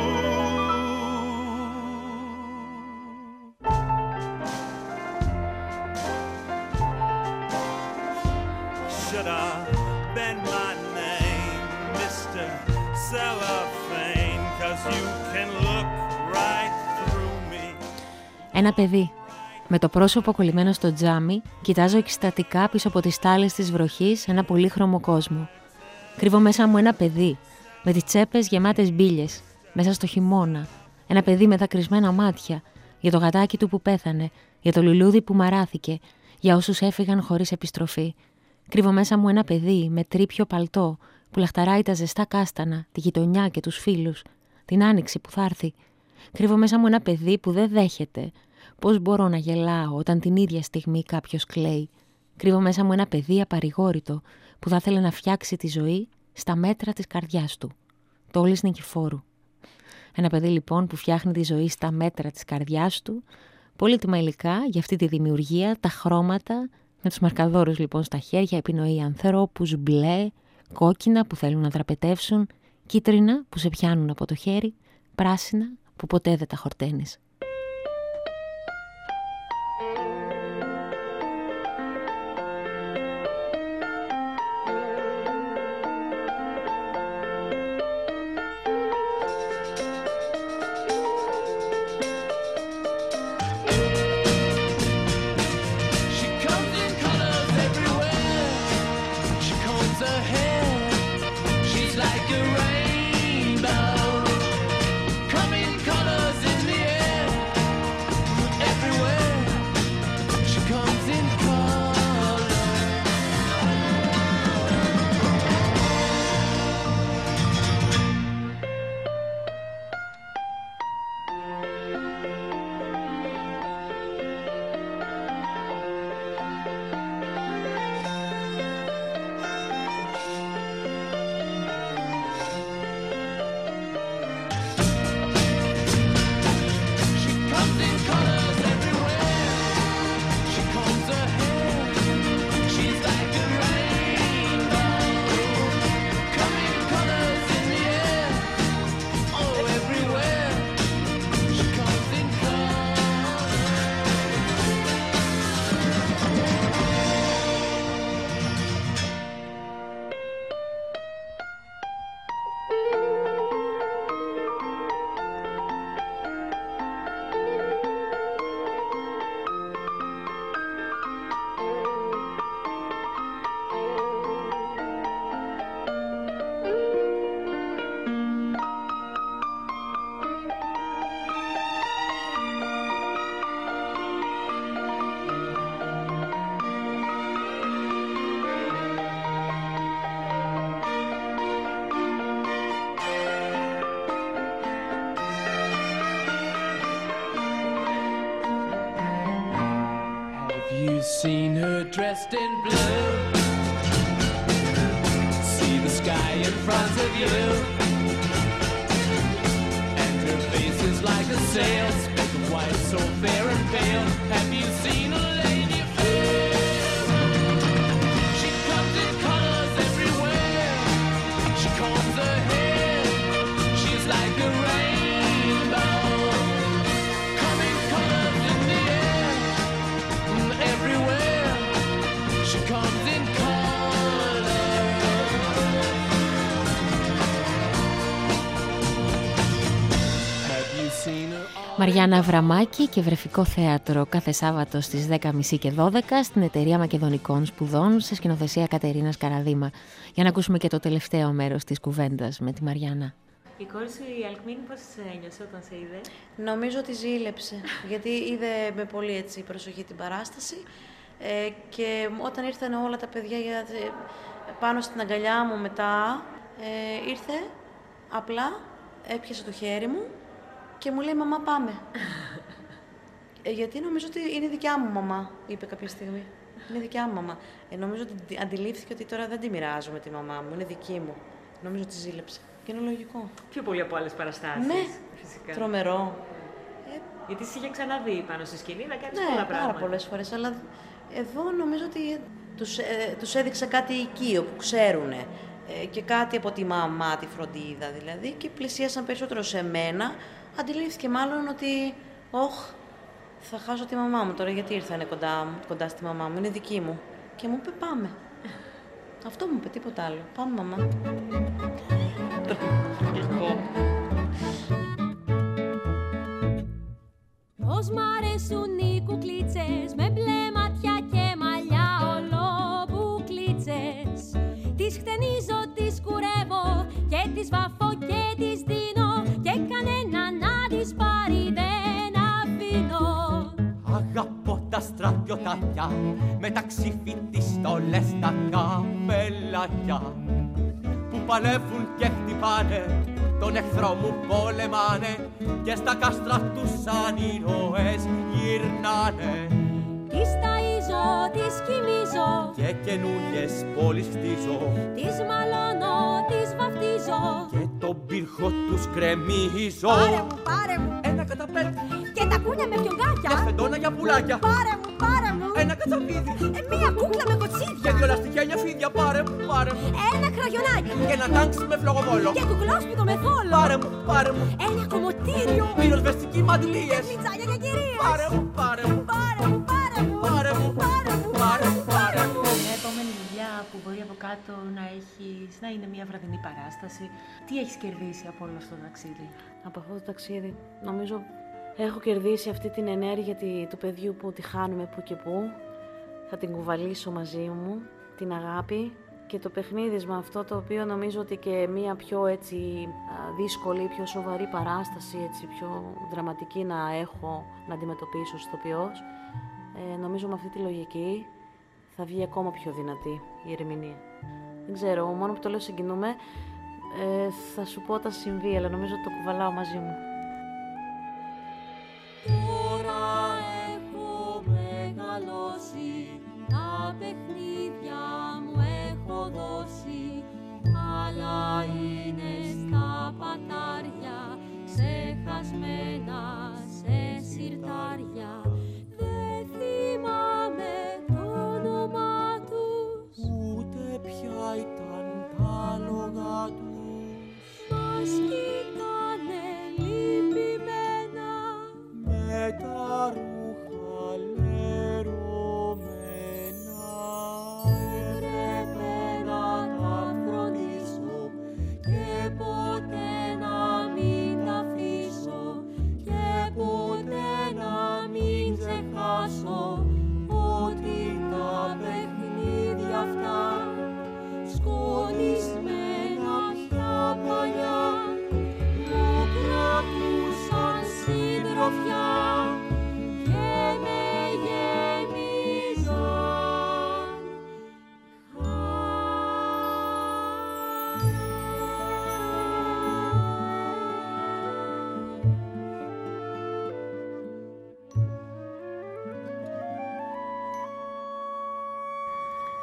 Should have been my name, Mr. Cellophane, 'cause you can look right through me. Ένα παιδί. Με το πρόσωπο κολλημένο στο τζάμι, κοιτάζω εκστατικά πίσω από τις τάλες της βροχής ένα πολύχρωμο κόσμο. Κρύβω μέσα μου ένα παιδί, με τις τσέπες γεμάτες μπίλιες, μέσα στο χειμώνα. Ένα παιδί με δακρυσμένα μάτια, για το γατάκι του που πέθανε, για το λουλούδι που μαράθηκε, για όσους έφυγαν χωρίς επιστροφή. Κρύβω μέσα μου ένα παιδί με τρίπιο παλτό, που λαχταράει τα ζεστά κάστανα, τη γειτονιά και τους φίλους, την άνοιξη που θα έρθει. Κρύβω μέσα μου ένα παιδί που δεν δέχεται. Πώς μπορώ να γελάω όταν την ίδια στιγμή κάποιος κλαίει? Κρύβω μέσα μου ένα παιδί απαρηγόρητο που θα ήθελε να φτιάξει τη ζωή στα μέτρα της καρδιάς του. Τόλης Νικηφόρου. Ένα παιδί λοιπόν που φτιάχνει τη ζωή στα μέτρα της καρδιάς του, πολύτιμα υλικά για αυτή τη δημιουργία, τα χρώματα, με τους μαρκαδόρους λοιπόν στα χέρια, επινοεί ανθρώπους μπλε, κόκκινα που θέλουν να δραπετεύσουν, κίτρινα που σε πιάνουν από το χέρι, πράσινα που ποτέ δεν τα χορταίνεις. Like a rainbow, coming colors in the air. dressed in blue. See the sky in front of you, and her face is like a sail, spoken white, so fair and pale. Have you seen a lady fair? She comes in colors everywhere. She combs her hair. She's like a rainbow, coming colors in the air. Everywhere she comes in colors. Have you seen her? Μαριάννα Αβραμάκη και Βρεφικό Θέατρο κάθε Σάββατο στις 10.30 και 12 στην Εταιρεία Μακεδονικών Σπουδών σε σκηνοθεσία Κατερίνας Καραδίμα. Για να ακούσουμε και το τελευταίο μέρος της κουβέντας με τη Μαριάννα. Η κόρη σου η Αλκμίνη πώς ένιωσε όταν σε είδε? Νομίζω ότι ζήλεψε, γιατί είδε με πολύ προσοχή την παράσταση και όταν ήρθαν όλα τα παιδιά πάνω στην αγκαλιά μου μετά, ήρθε, απλά έπιασε το χέρι μου και μου λέει «Μαμά, πάμε». Γιατί νομίζω ότι είναι δικιά μου μαμά, είπε κάποια στιγμή. Είναι δικιά μου μαμά. Νομίζω ότι αντιλήφθηκε ότι τώρα δεν τη μοιράζομαι τη μαμά μου, είναι δική μου. Νομίζω ότι ζήλεψε. Και είναι λογικό. Πιο πολύ από άλλες παραστάσεις. Ναι, φυσικά. Τρομερό. Γιατί σε είχε ξαναδεί πάνω στη σκηνή να κάνεις ναι, πολλά πράγματα. Πάρα πολλές φορές, αλλά εδώ νομίζω ότι τους έδειξα κάτι οικείο που ξέρουν και κάτι από τη μαμά, τη φροντίδα δηλαδή, και πλησίασαν περισσότερο σε μένα. Αντιλήφθηκε μάλλον ότι θα χάσω τη μαμά μου τώρα, γιατί ήρθανε κοντά στη μαμά μου, είναι δική μου. Και μου είπε πάμε. Αυτό μου είπε, τίποτα άλλο. Πάμε μαμά. Πώς μ' αρέσουν οι κουκλίτσες με μπλε ματιά και μαλλιά ολόμπουκλίτσες. Τις χτενίζω, τις κουρεύω και τις βαφώ και τις δίνω και κανένα να τις πάρει δεν αφήνω. Αγαπώ τα στρατιωτάκια με τα ξυφιτιστόλες στα καπελάκια που παλεύουν και χτυπάνε, τον εχθρό μου πολεμάνε και στα κάστρα τους σαν ήρωες γυρνάνε. Τις ταΐζω, τις κοιμίζω και καινούριες πόλεις χτίζω, τις μαλώνω, τις βαφτίζω και τον πύρχο τους κρεμίζω. Πάρε μου, πάρε μου ένα καταπέλτη και τα κούνια με πιογκάκια, μια φεντόνα για πουλάκια. Πάρε μου, πάρε μου ένα κατσαβίδι, μία κούκλα με κοτσίδια και δυο λαστιχένια φίδια. Πάρε μου, πάρε μου ένα κραγιονάκι και ένα τάγκς με φλογοβόλο και κουκλόσπιτο με θόλο. Πάρε μου, πάρε μου ένα κομμωτήριο, πυροσβεστικοί μαντιλίες και μιτσάνια για κυρίες. Πάρε μου, πάρε μου πάρε μου, πάρε μου πάρε μου, πάρε μου, πάρε μου, πάρε μου. Μια επόμενη δουλειά που μπορεί από κάτω να είναι μια βραδινή παράσταση. Τι έχεις κερδίσει από όλο αυτό το ταξίδι? Από αυτό το ταξίδι νομίζω έχω κερδίσει αυτή την ενέργεια του παιδιού που τη χάνουμε που και που. Θα την κουβαλήσω μαζί μου, την αγάπη και το παιχνίδισμα αυτό, το οποίο νομίζω ότι και μια πιο δύσκολη, πιο σοβαρή παράσταση, πιο δραματική να αντιμετωπίσω ως ηθοποιός. Νομίζω με αυτή τη λογική θα βγει ακόμα πιο δυνατή η ερμηνεία. Δεν ξέρω, μόνο που το λέω συγκινούμε, θα σου πω όταν συμβεί, αλλά νομίζω ότι το κουβαλάω μαζί μου. Τώρα έχω μεγαλώσει, τα παιχνίδια μου έχω δώσει, αλλά είναι στα πατάρια, ξεχασμένα σε σιρτάρια. Δεν θυμάμαι το όνομά τους, ούτε ποια ήταν τα λόγα τους. Μας κοιτάνε λίγο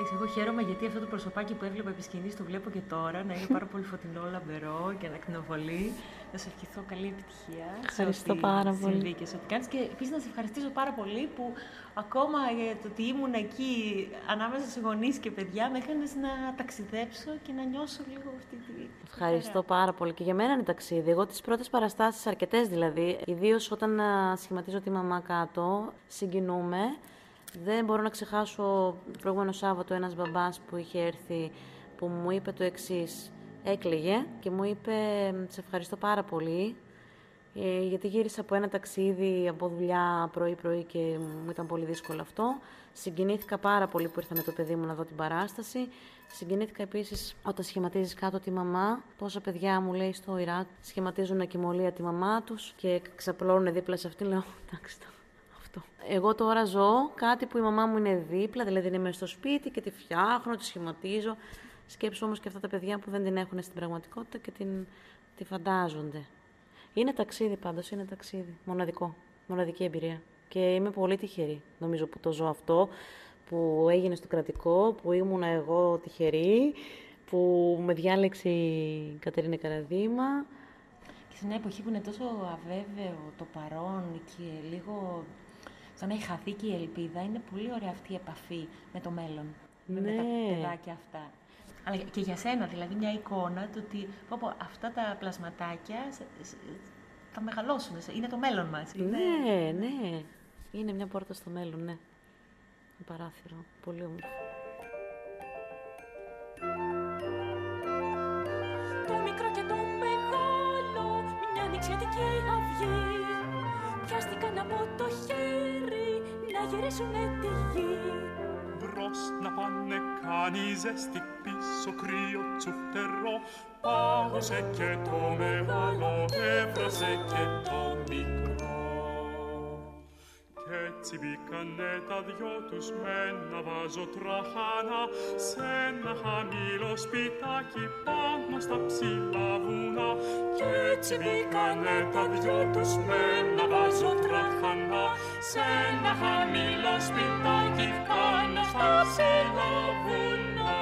Εγώ χαίρομαι γιατί αυτό το προσωπάκι που έβλεπα επί σκηνής το βλέπω και τώρα, να είναι πάρα πολύ φωτεινό, λαμπερό και να ακτινοβολεί. Να σε ευχηθώ καλή επιτυχία. Ευχαριστώ πάρα πολύ. Συμβεί και σε ό,τι κάνεις. Και επίσης να σε ευχαριστήσω πάρα πολύ που ακόμα για το ότι ήμουν εκεί ανάμεσα σε γονείς και παιδιά με έκανες να ταξιδέψω και να νιώσω λίγο αυτή τη. Ευχαριστώ πάρα πολύ. Και για μένα είναι ταξίδι. Εγώ τις πρώτες παραστάσεις, αρκετές δηλαδή, ιδίως όταν σχηματίζω τη μαμά κάτω, συγκινούμε. Δεν μπορώ να ξεχάσω το προηγούμενο Σάββατο ένας μπαμπάς που είχε έρθει που μου είπε το εξής. Έκλαιγε και μου είπε «Σε ευχαριστώ πάρα πολύ γιατί γύρισα από ένα ταξίδι από δουλειά πρωί-πρωί και μου ήταν πολύ δύσκολο αυτό. Συγκινήθηκα πάρα πολύ που ήρθα με το παιδί μου να δω την παράσταση. Συγκινήθηκα επίσης όταν σχηματίζεις κάτω τη μαμά. Πόσα παιδιά μου λέει στο Ιράκ σχηματίζουν ακυμολία τη μαμά τους και ξαπλώνουν δίπλα σε αυτήν. Λέω εντάξει. Εγώ τώρα ζω κάτι που η μαμά μου είναι δίπλα, δηλαδή είναι μέσα στο σπίτι και τη φτιάχνω, τη σχηματίζω. Σκέψου όμως και αυτά τα παιδιά που δεν την έχουν στην πραγματικότητα και τη φαντάζονται. Είναι ταξίδι πάντως, είναι ταξίδι. Μοναδικό, μοναδική εμπειρία. Και είμαι πολύ τυχερή, νομίζω, που το ζω αυτό, που έγινε στο κρατικό, που ήμουνα εγώ τυχερή, που με διάλεξε η Κατερίνα Καραδίμα. Και σε μια εποχή που είναι τόσο αβέβαιο το παρόν και λίγο σαν να έχει χαθεί και η ελπίδα, είναι πολύ ωραία αυτή η επαφή με το μέλλον. Ναι. Με τα παιδάκια αυτά. Αλλά και για σένα, δηλαδή, μια εικόνα του ότι αυτά τα πλασματάκια θα μεγαλώσουν. Είναι το μέλλον μας. Ναι, ναι. Είναι μια πόρτα στο μέλλον, ναι. Ένα παράθυρο. Πολύ όμορφο. Το μικρό και το μεγάλο, μια νηξιατική αυγή. Πιάστηκαν από το χέρι να γυρίσουνε τη γη. Μπρος να πάνε κάνει ζέστη, πίσω κρύο τσουφτερό. Πάγωσε και το μεγάλο, έβρασε και το μικρό. Κι έτσι μπήκανε τα δυο τους με ένα βάζο τραχάνα σε ένα χαμηλό σπιτάκι πάνω στα ψηλά βουνά. Κι έτσι μπήκανε τα δυο τους με ένα βάζο τραχάνα σε ένα χαμηλό σπιτάκι πάνω στα ψηλά βουνά.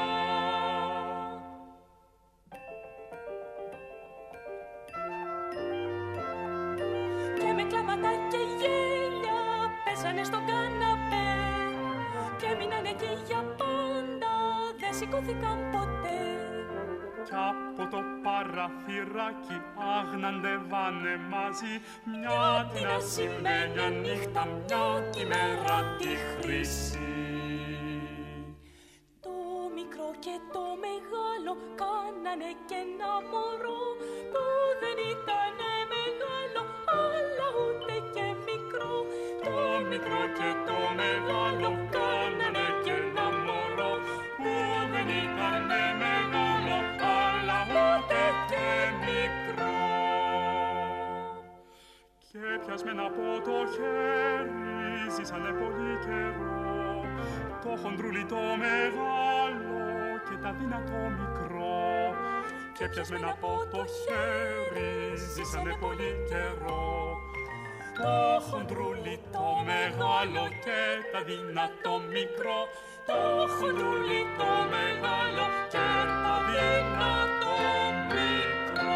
Και με κλάματα και γέλια πέσανε στον καναπέ και μείνανε εκεί για πάντα, δεν σηκώθηκαν ποτέ. Κι από το παραθυράκι άγναντευάνε μαζί μια την ασημένια νύχτα, μια τη μέρα τη χρυσή. Το μικρό και το μεγάλο κάνανε και ένα μωρό που δεν ήτανε μεγάλο αλλά ούτε και μικρό. Το μικρό και το μεγάλο κάνανε και ένα μωρό που δεν ήτανε μεγάλο αλλά ούτε και μικρό. Και πιασμένα από το χέρι ζήσανε πολύ καιρό, το χοντρούλι το μεγάλο και τα δυνατό μικρό. Και πιασμένα από το χέρι ζήσανε πολύ καιρό, το χοντρούλι το μεγάλο και τα δυνατό μικρό. Το χοντρούλι το μεγάλο και τα δυνατό μικρό.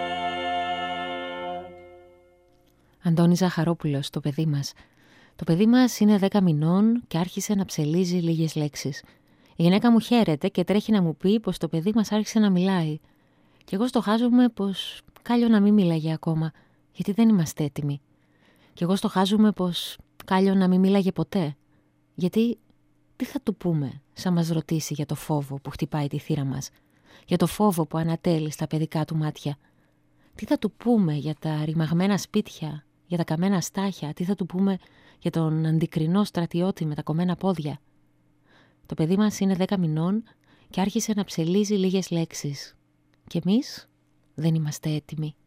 Αντώνης Ζαχαρόπουλος, το παιδί μας. Το παιδί μας είναι 10 μηνών και άρχισε να ψελίζει λίγες λέξεις. Η γυναίκα μου χαίρεται και τρέχει να μου πει πως το παιδί μας άρχισε να μιλάει. Και εγώ στοχάζομαι πως κάλλιο να μην μίλαγε ακόμα, γιατί δεν είμαστε έτοιμοι. Και εγώ στοχάζομαι πως κάλλιο να μην μίλαγε ποτέ, γιατί τι θα του πούμε σαν μας ρωτήσει για το φόβο που χτυπάει τη θύρα μας, για το φόβο που ανατέλει στα παιδικά του μάτια. Τι θα του πούμε για τα ρημαγμένα σπίτια, για τα καμένα στάχια, τι θα του πούμε για τον αντικρινό στρατιώτη με τα κομμένα πόδια. Το παιδί μας είναι 10 μηνών και άρχισε να ψελίζει λίγες λέξεις. Και εμείς δεν είμαστε έτοιμοι.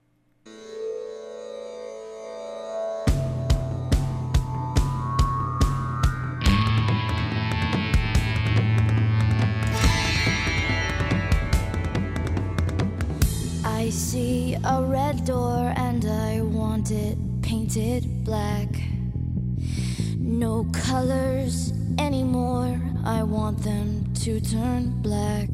I see a red door and I want it painted black. No colors anymore I want them to turn black.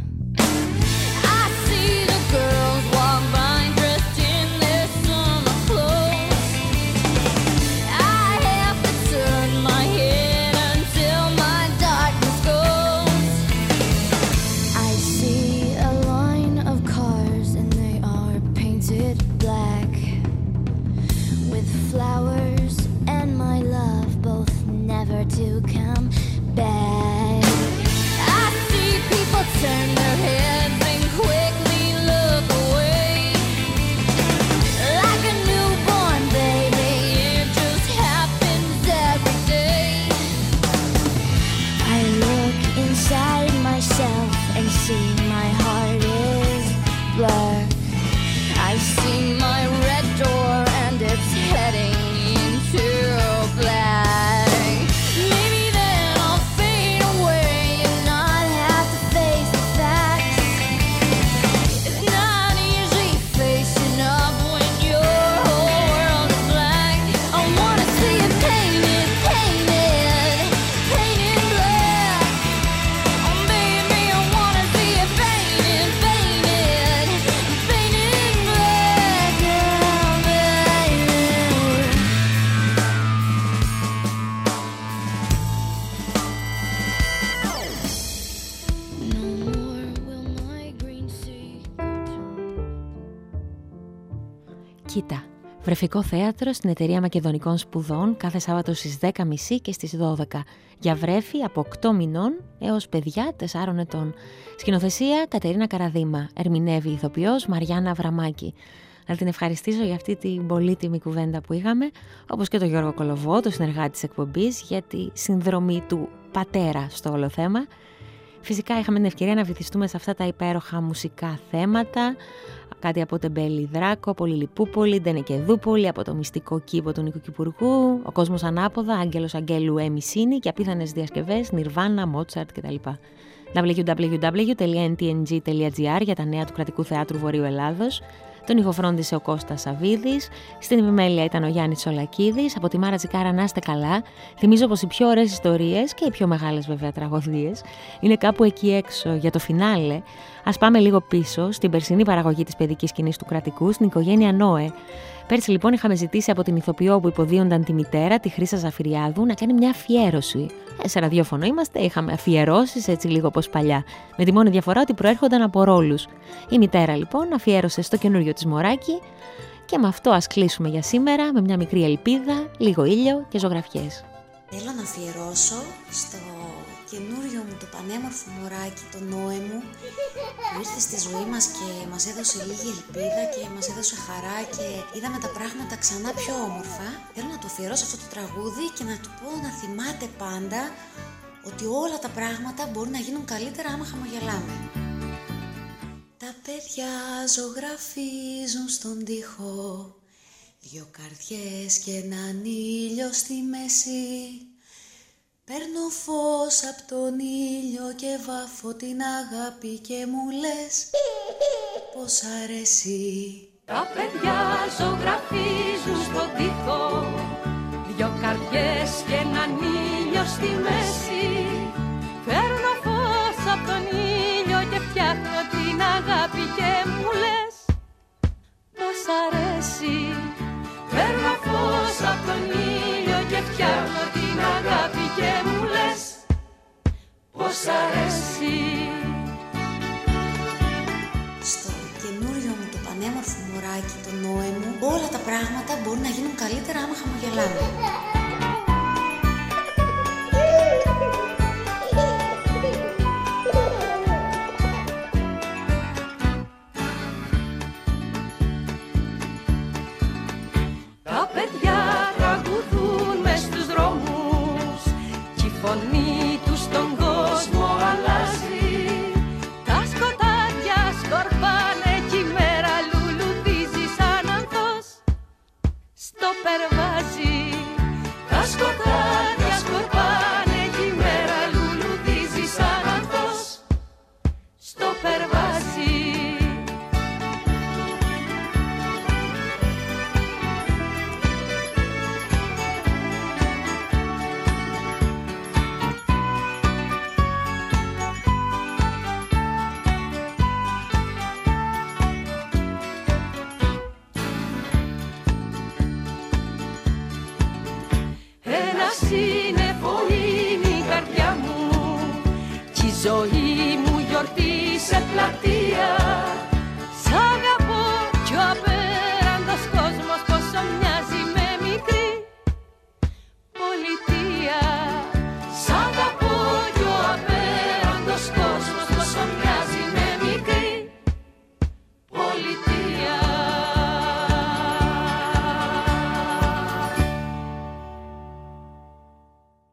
I see the girls walk by dressed in their summer clothes. I have to turn my head until my darkness goes. I see a line of cars and they are painted black, with flowers and my love both never to come back. I see people turn their heads and quickly look away, like a newborn baby. It just happens every day. I look inside myself and see my heart is black. I see my red door and it's heading into black. Maybe then I'll fade away and not have to face the facts. It's not easy facing up when your whole world is black. I wanna see it painted, painted, painted black. Oh baby, I wanna see it painted, painted, painted black. Oh baby. No more will my green sea go to. Κοίτα, βρεφικό θέατρο στην Εταιρεία Μακεδονικών Σπουδών κάθε Σάββατο στις 10.30 και στις 12. Για βρέφη από 8 μηνών έως παιδιά 4 ετών. Σκηνοθεσία Κατερίνα Καραδίμα. Ερμηνεύει η ηθοποιός Μαριάννα Αβραμάκη. Να την ευχαριστήσω για αυτή την πολύτιμη κουβέντα που είχαμε, όπως και τον Γιώργο Κολοβό, το συνεργάτη της εκπομπής, για τη συνδρομή του πατέρα στο όλο θέμα. Φυσικά είχαμε την ευκαιρία να βυθιστούμε σε αυτά τα υπέροχα μουσικά θέματα, κάτι από Τεμπέλη Δράκο, από Λιλιπούπολη, Ντενεκεδούπολη, από το μυστικό κήπο του Νίκου Κυπουργού, ο κόσμος ανάποδα, Άγγελος Αγγέλου Εμισίνη και απίθανες διασκευές, Νιρβάνα, Μότσαρτ κτλ. www.ntng.gr για τα νέα του Κρατικού Θεάτρου Βορείου Ελλάδος. Τον ηχοφρόντισε ο Κώστας Σαβίδης, στην επιμέλεια ήταν ο Γιάννης Σολακίδης, από τη Μάρα Τσικάρα να είστε καλά. Θυμίζω πως οι πιο ωραίες ιστορίες και οι πιο μεγάλες βέβαια τραγωδίες είναι κάπου εκεί έξω για το φινάλε. Ας πάμε λίγο πίσω στην περσινή παραγωγή της παιδικής σκηνής του Κρατικού, στην οικογένεια Νόε. Πέρσι λοιπόν είχαμε ζητήσει από την ηθοποιό που υποδίονταν τη μητέρα, τη Χρύσα Ζαφυριάδου, να κάνει μια αφιέρωση. Σε ραδιόφωνο είμαστε, είχαμε αφιερώσεις έτσι λίγο όπως παλιά, με τη μόνη διαφορά ότι προέρχονταν από ρόλους. Η μητέρα λοιπόν αφιέρωσε στο καινούριο της μωράκι και με αυτό ας κλείσουμε για σήμερα με μια μικρή ελπίδα, λίγο ήλιο και ζωγραφιές. Θέλω να αφιερώσω στο καινούριο μου το πανέμορφο μωράκι, το Νόε μου, που ήρθε στη ζωή μας και μας έδωσε λίγη ελπίδα και μας έδωσε χαρά και είδαμε τα πράγματα ξανά πιο όμορφα. Θέλω να το αφιερώσω αυτό το τραγούδι και να του πω να θυμάται πάντα ότι όλα τα πράγματα μπορούν να γίνουν καλύτερα άμα χαμογελάμε. Τα παιδιά ζωγραφίζουν στον τοίχο, δυο καρδιές και έναν ήλιο στη μέση. Παίρνω φως απ' τον ήλιο και βάφω την αγάπη και μου λες πως αρέσει. Τα παιδιά ζωγραφίζουν στον τοίχο, δυο καρδιές και έναν ήλιο στη μέση. Παίρνω φως απ' τον ήλιο και φτιάχνω την αγάπη και μου λες πως αρέσει. Παίρνω φως απ' τον ήλιο και φτιάχνω την αγάπη και μου λες πως αρέσει. Στο καινούριο μου το πανέμορφο μωράκι, το Νόε μου, όλα τα πράγματα μπορούν να γίνουν καλύτερα άμα χαμογελάμε. Τα παιδιά τραγουδούν μες στους δρόμους κι η φωνή τους στον κόσμο αλλάζει. Τα σκοτάδια σκορπάνε κι η μέρα λουλουδίζει σαν ανθός στο περβάζι. σύννεφο είναι η καρδιά μου κι η ζωή μου γιορτή σε πλατεία. Σ' αγαπώ κι ο